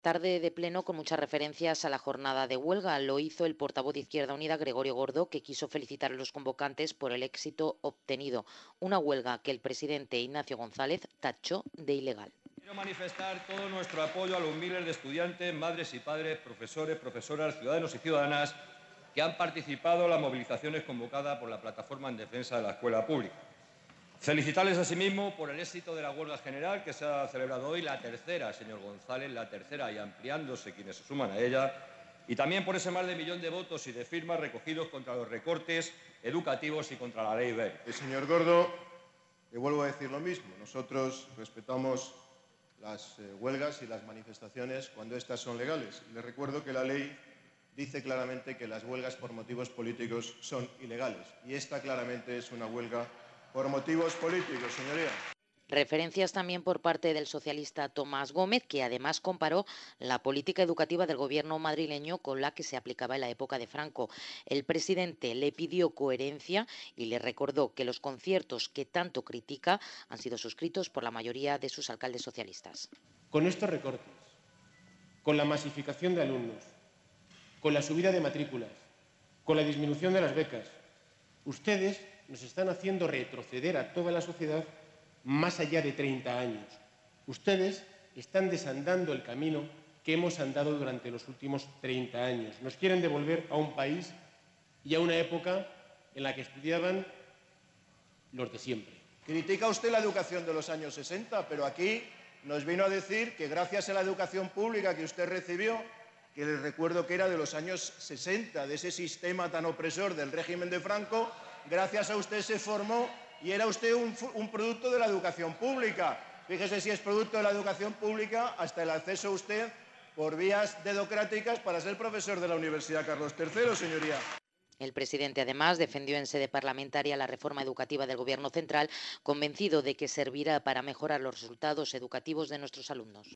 Tarde de pleno con muchas referencias a la jornada de huelga. Lo hizo el portavoz de Izquierda Unida, Gregorio Gordo, que quiso felicitar a los convocantes por el éxito obtenido. Una huelga que el presidente Ignacio González tachó de ilegal. Quiero manifestar todo nuestro apoyo a los miles de estudiantes, madres y padres, profesores, profesoras, ciudadanos y ciudadanas que han participado en las movilizaciones convocadas por la Plataforma en Defensa de la Escuela Pública. Felicitarles asimismo por el éxito de la huelga general que se ha celebrado hoy, la tercera, señor González, la tercera y ampliándose quienes se suman a ella, y también por ese más de 1.000.000 de votos y de firmas recogidos contra los recortes educativos y contra la ley wert. Señor Gordo, le vuelvo a decir lo mismo. Nosotros respetamos las huelgas y las manifestaciones cuando éstas son legales. Le recuerdo que la ley dice claramente que las huelgas por motivos políticos son ilegales. Y esta claramente es una huelga por motivos políticos, señoría. Referencias también por parte del socialista Tomás Gómez, que además comparó la política educativa del gobierno madrileño con la que se aplicaba en la época de Franco. El presidente le pidió coherencia y le recordó que los conciertos que tanto critica han sido suscritos por la mayoría de sus alcaldes socialistas. Con estos recortes, con la masificación de alumnos, con la subida de matrículas, con la disminución de las becas, ustedes nos están haciendo retroceder a toda la sociedad más allá de 30 años. Ustedes están desandando el camino que hemos andado durante los últimos 30 años. Nos quieren devolver a un país y a una época en la que estudiaban los de siempre. Critica usted la educación de los años 60, pero aquí nos vino a decir que gracias a la educación pública que usted recibió, que les recuerdo que era de los años 60, de ese sistema tan opresor del régimen de Franco, gracias a usted se formó y era usted un producto de la educación pública. Fíjese si es producto de la educación pública hasta el acceso a usted por vías dedocráticas para ser profesor de la Universidad Carlos III, señoría. El presidente, además, defendió en sede parlamentaria la reforma educativa del Gobierno central, convencido de que servirá para mejorar los resultados educativos de nuestros alumnos.